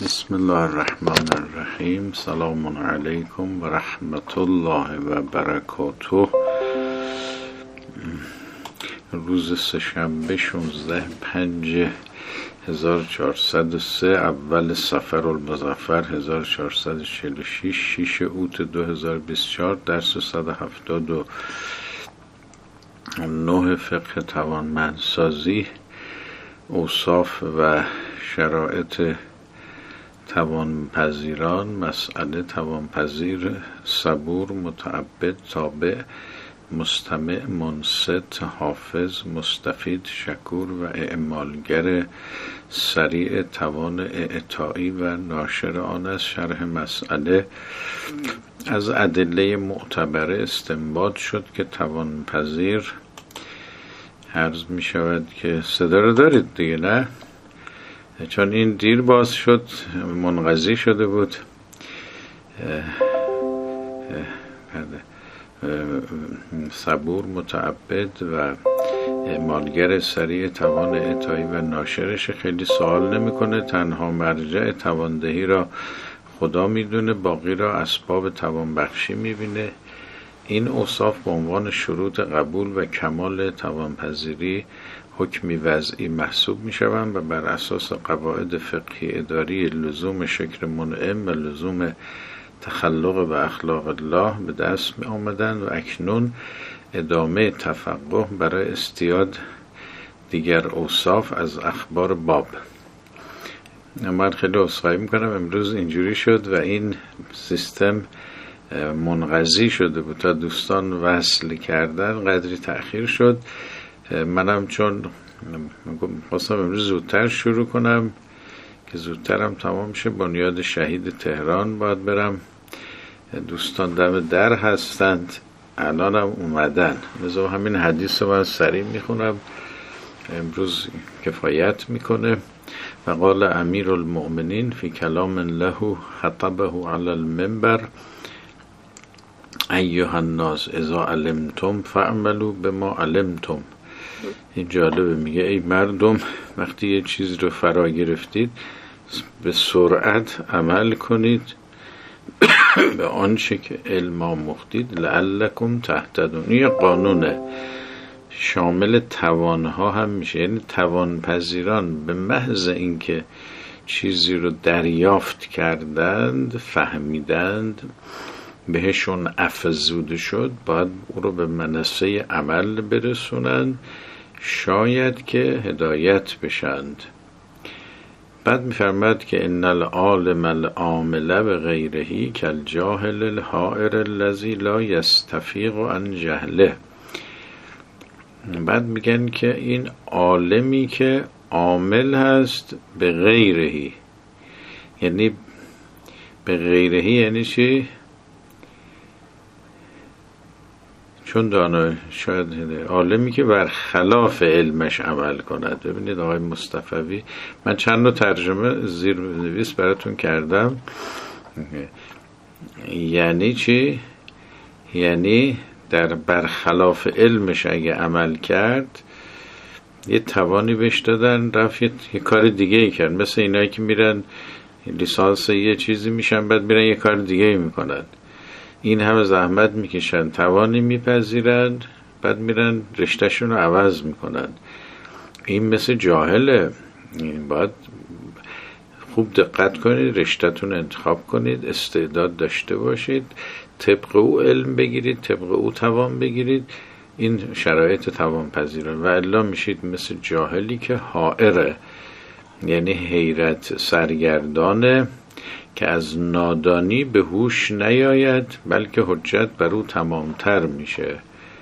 بسم الله الرحمن الرحیم. سلام علیکم و رحمت الله و برکاته. روز سه‌شنبه 16/5/1403 اول صفر المظفر 1446 6 اوت 2024 درس 179 فقه توانمندسازی، اوصاف و شرایط توانپذیران، مسئله توانپذیر، صبور، متعبد، تابع، مستمع، منصت، حافظ، مستفید، شکور و اعمالگر سریع توان اعطایی و ناشر آن است. شرح مسئله: از ادله معتبره استنباط شد که توانپذیر، عرض می شود که صدا رو دارید دیگه، نه؟ چون این دیر باز شد، منقضی شده بود. صبور، متعبد و اعمالگر سریع توان اعطایی و ناشرش. خیلی سوال نمیکنه، تنها مرجع تواندهی را خدا میدونه، باقی را اسباب توان بخشی میبینه. این اوصاف به عنوان شروط قبول و کمال توانپذیری حکمی وضعی محسوب می شوند و بر اساس قواعد فقهی اداری لزوم شکر منعم و لزوم تخلق و اخلاق الله به دست می آمدند و اکنون ادامه تفقه برای استیاد دیگر اوصاف از اخبار باب. من خیلی عذرخواهی میکنم، امروز اینجوری شد و این سیستم منقضی شده بود تا دوستان وصل کردن، قدری تأخیر شد. منم چون خواستم امروز زودتر شروع کنم که زودترم تمام شه، بنیاد شهید تهران باید برم، دوستان دم در هستند، الانم اومدن. لذا همین حدیث رو من سریع میخونم، امروز کفایت میکنه. و قال امیر المؤمنین فی کلام له خطبه علی المنبر: ایها الناس اذا علمتم فاعملوا بما علمتم. این جالبه، میگه ای مردم وقتی یه چیز رو فرا گرفتید به سرعت عمل کنید به آنچه که علم آموختید لعلکم تهتدون. این قانونه، شامل توانها هم میشه، یعنی توانپذیران به محض اینکه چیزی رو دریافت کردند، فهمیدند، بهشون افزوده شد، باید او رو به منصه عمل برسونند، شاید که هدایت بشند. بعد می‌فرماید که ان العالم العامل بغیره کالجاهل الحائر الذی لا یستفیق عن جهله. بعد میگن که این عالمی که عامل هست به غیره، یعنی به غیره یعنی چی؟ چون دانای، شاید عالمی که برخلاف علمش عمل کند. ببینید آقای مصطفوی، من چند تا ترجمه زیر نویس براتون کردم. یعنی چی؟ یعنی در برخلاف علمش اگه عمل کرد، یه توانی بهش دادن، رفت یه کار دیگه ای کرد. مثل اینایی که میرن لیسانس یه چیزی میشن، بعد میرن یه کار دیگه ای میکنن. این همه زحمت میکشن، توانی میپذیرن، بعد میرن رشتهشون رو عوض میکنن. این مثل جاهله. باید خوب دقت کنید، رشتهتون انتخاب کنید، استعداد داشته باشید، طبق او علم بگیرید، طبق او توان بگیرید. این شرایط توانپذیران. و الا میشید مثل جاهلی که حائره، یعنی حیرت سرگردانه، که از نادانی به هوش نیاید بلکه حجت بر او تمامتر میشه.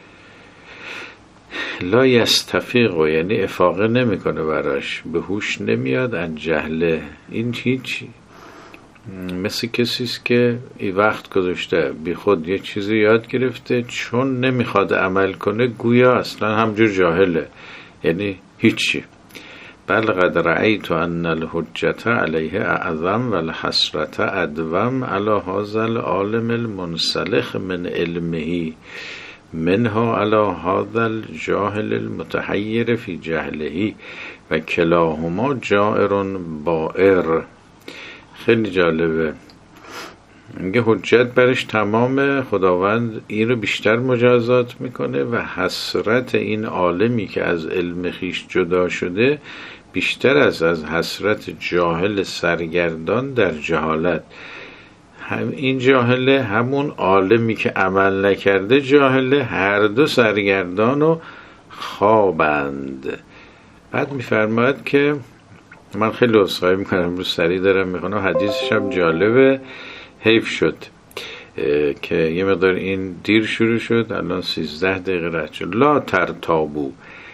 لا یستفیق، یعنی افاقه نمیکنه براش، به هوش نمیاد. ان جهله، این هیچی، مثل کسیست که این وقت گذاشته بی خود یه چیزی یاد گرفته، چون نمیخواد عمل کنه گویا اصلا همجور جاهله، یعنی هیچی. بل قد رأیت ان الحجة علیه اعظم و الحسرة ادوم علی هذا العالم المنسلخ من علمه منها علی هذا الجاهل المتحیر فی جهله و کلاهما جائر بائر. خیلی جالبه، میگه حجت برش تمام، خداوند این رو بیشتر مجازات میکنه و حسرت این عالمی که از علم خیش جدا شده بیشتر از حسرت جاهل سرگردان در جهالت. هم این جاهله، همون عالمی که عمل نکرده جاهله، هر دو سرگردان و خوابند. بعد میفرماید که من خیلی عذرخواهی میکنم، رو سری دارم میخونم، حدیثش هم جالبه، حیف شد که یه مقدار این دیر شروع شد، الان 13 دقیقه رد شد. لا ترتابو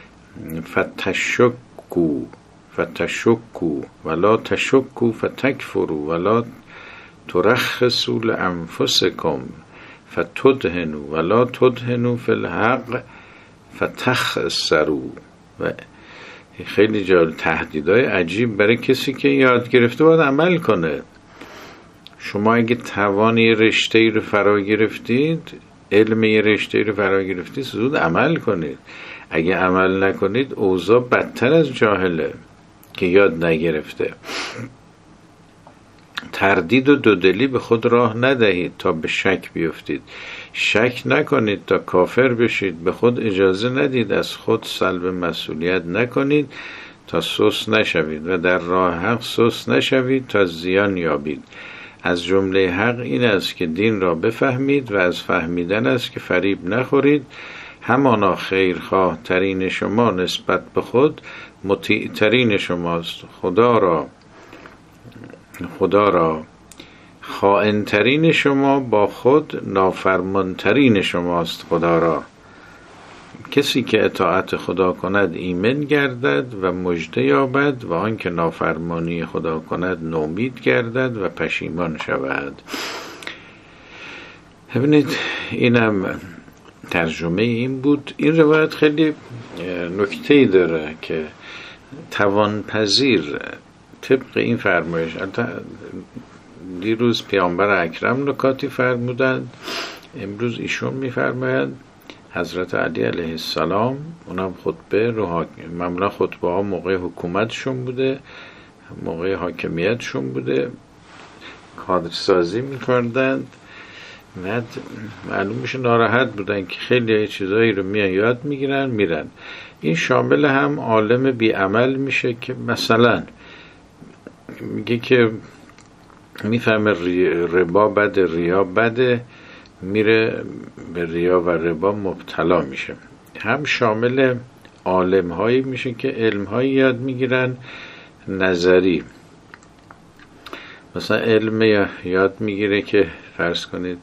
فتشکو ولا تشکو فتکفرو ولا ترخصوا لانفسکم فتدهنوا ولا تدهنوا فی الحق فتخسروا. و خیلی جالب، تهدیدهای عجیب برای کسی که یاد گرفته باید عمل کنه. شما اگه توانی رشته‌ای رو فرا گرفتید، علم یه رشته‌ای رو فرا گرفتید، زود عمل کنید. اگه عمل نکنید اوضاع بدتر از جاهله که یاد نگرفته. تردید و دودلی به خود راه ندهید تا به شک بیفتید. شک نکنید تا کافر بشید. به خود اجازه ندید از خود سلب مسئولیت نکنید تا سست نشوید و در راه حق سست نشوید تا زیان یابید. از جمله حق این است که دین را بفهمید و از فهمیدن است که فریب نخورید. همانا خیرخواه ترین شما نسبت به خود مطیع ترین شماست. خدا را خائن ترین شما با خود نافرمان ترین شماست. خدا را کسی که اطاعت خدا کند ایمن گردد و مژده یابد و آن که نافرمانی خدا کند نومید گردد و پشیمان شود. ببینید اینم ترجمه این بود. این روایت خیلی نکته‌ای داره که توانپذیر طبق این فرمایش، دیروز پیامبر اکرم نکاتی فرمودند، امروز ایشون میفرمایند حضرت علی علیه السلام، اونم خطبه معمولا خطبه ها موقع حکومتشون بوده، موقع حاکمیتشون بوده، کادرسازی میکردند. معلوم میشه ناراحت بودن که خیلی چیزایی رو میان یاد میگیرن میرن. این شامل هم عالم بیعمل میشه که مثلا میگه که میفهمه ربا بده، ریا بده، میره به ریا و ربا مبتلا میشه. هم شامل عالم هایی میشه که علم هایی یاد میگیرن نظری، مثلا علم یاد میگیره که فرض کنید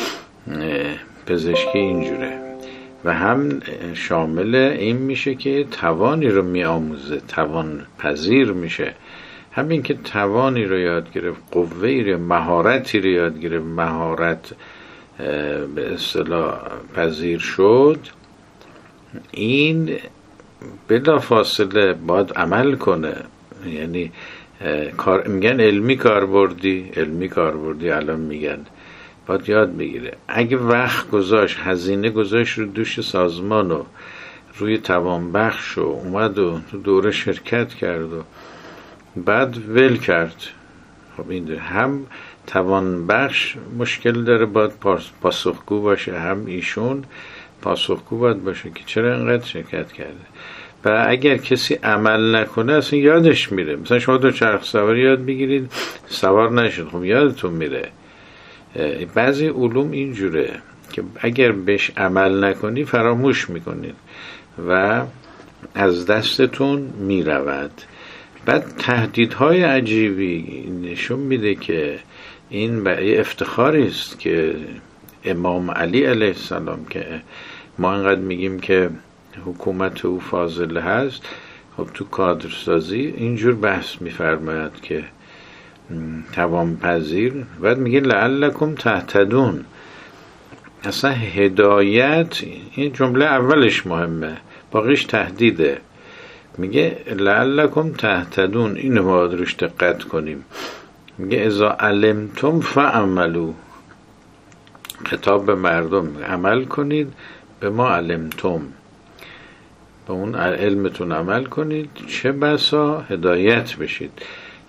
پزشکی اینجوره، و هم شامل این میشه که توانی رو میآموزه، توان پذیر میشه. همین که توانی رو یاد گرفت، قوه‌ای رو، مهارتی رو یاد گرفت، مهارت به اصطلاح پذیر شد، این بلا فاصله باید عمل کنه. یعنی میگن علمی کاربردی الان میگن باید یاد بگیره. اگه وقت گذاشت، هزینه گذاشت رو دوش سازمان و روی توانبخش و اومد و تو دوره شرکت کرد و بعد ول کرد، خب این هم توانبخش مشکل داره، باید پاسخگو باشه، هم ایشون پاسخگو باید باشه که چرا اینقدر شرکت کرده. و اگر کسی عمل نکنه اصلا یادش میره. مثلا شما دو چرخ سواری یاد بگیرید، سوار نشد، خب یادتون میره. بعضی علوم اینجوره که اگر بهش عمل نکنی فراموش میکنید و از دستتون میرود. بعد تهدیدهای عجیبی نشون میده که این برای افتخاری است که امام علی علیه السلام، که ما اینقدر میگیم که حکومت او فاضل هست، خب تو کادرسازی اینجور بحث میفرماید که توانپذیر. بعد میگه لعلکم تهتدون. اصلا هدایت، این جمله اولش مهمه، باقیش تهدیده. میگه لعلکم تهتدون، اینو باید روش دقت کنیم. میگه اذا علمتم فعملوا، خطاب به مردم، عمل کنید به ما علمتم، به اون علمتون عمل کنید، چه بسا هدایت بشید.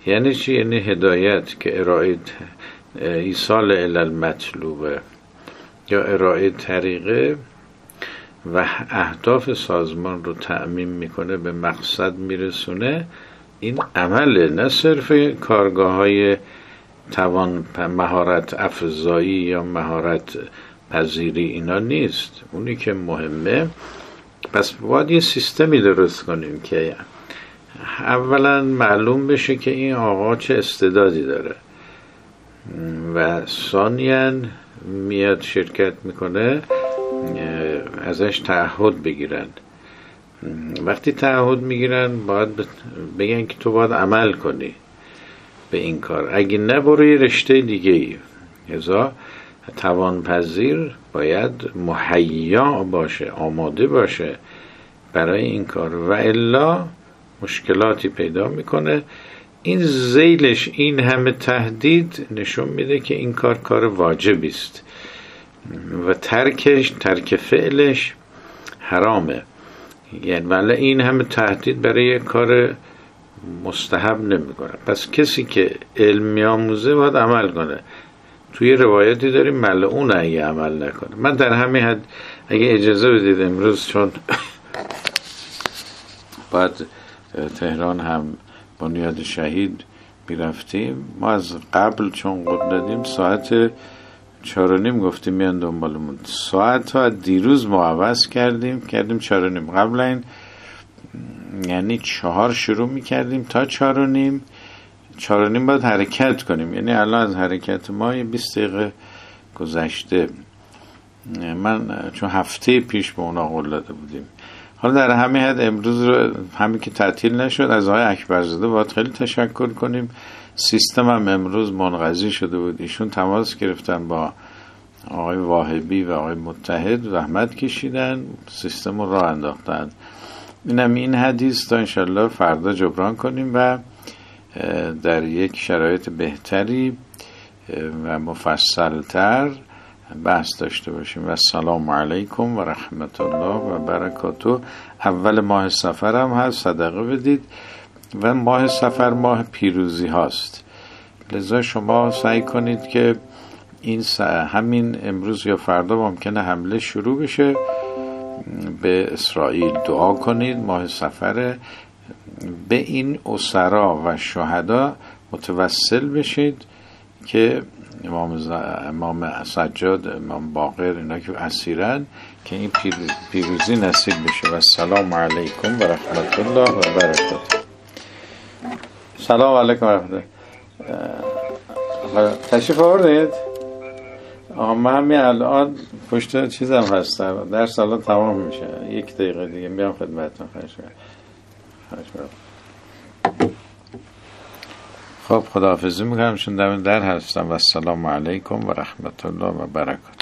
یعنی چی؟ یعنی هدایت که ارائه ایصال علل مطلوبه یا ارائه طریقه و اهداف سازمان رو تأمین میکنه، به مقصد میرسونه. این عمله، نه صرف کارگاه‌های توان مهارت افزایی یا مهارت پذیری، اینا نیست. اونی که مهمه، پس باید یه سیستمی درست کنیم که اولا معلوم بشه که این آقا چه استعدادی داره و ثانیاً میاد شرکت میکنه ازش تعهد بگیرن. وقتی تعهد میگیرن باید بگن که تو باید عمل کنی به این کار، اگه نه برو یه رشته دیگه ای. لذا توانپذیر باید مهیا باشه، آماده باشه برای این کار و الا مشکلاتی پیدا میکنه. این ذیلش، این همه تهدید نشون میده که این کار واجبی است و ترک فعلش حرامه. یعنی ولی این همه تهدید برای یک کار مستحب نمیکنه. پس کسی که علم میآموزه باید عمل کنه. توی روایتی داریم ملعون اگه عمل نکنه. من در همین حد اگه اجازه بدید امروز، چون باید تهران هم بنیاد شهید میرفتیم، ما از قبل چون قول دادیم ساعت 4:30 گفتیم میان دنبالمون، ساعت ها دیروز ما عوض کردیم 4:30. قبل این یعنی 4 شروع میکردیم تا 4:30 باید حرکت کنیم. یعنی الان از حرکت ما 20 دقیقه گذشته. من چون هفته پیش به اونا قول داده بودیم. حالا در همین حد امروز رو همین که تعطیل نشد، از آقای اکبرزاده باید خیلی تشکر کنیم. سیستم هم امروز منقضی شده بود، ایشون تماس گرفتن با آقای واهبی و آقای متحد، زحمت کشیدن، سیستم رو راه انداختن. اینم این حدیث تا انشالله فردا جبران کنیم و در یک شرایط بهتری و مفصلتر بحث داشته باشیم. و السلام علیکم و رحمت الله و برکاته. اول ماه سفر هم هست، صدقه بدید و ماه سفر ماه پیروزی هاست. لذا شما سعی کنید که این همین امروز یا فردا ممکنه حمله شروع بشه به اسرائیل. دعا کنید ماه سفر، به این اسرا و شهدا متوسل بشید که امام سجاد، امام باقر، اینا که اسیرن، که این پیروزی نصیب بشه. و السلام علیکم و رحمت الله و برکاته. سلام علیکم و رحمت الله. تشریف آوردید؟ من همین الان پشت چیزم هستم، درس الان تمام میشه، 1 دقیقه دیگه میام خدمتتون. خب خداحافظی میکنم، چون در هستم. و السلام علیکم و رحمت الله و برکاته.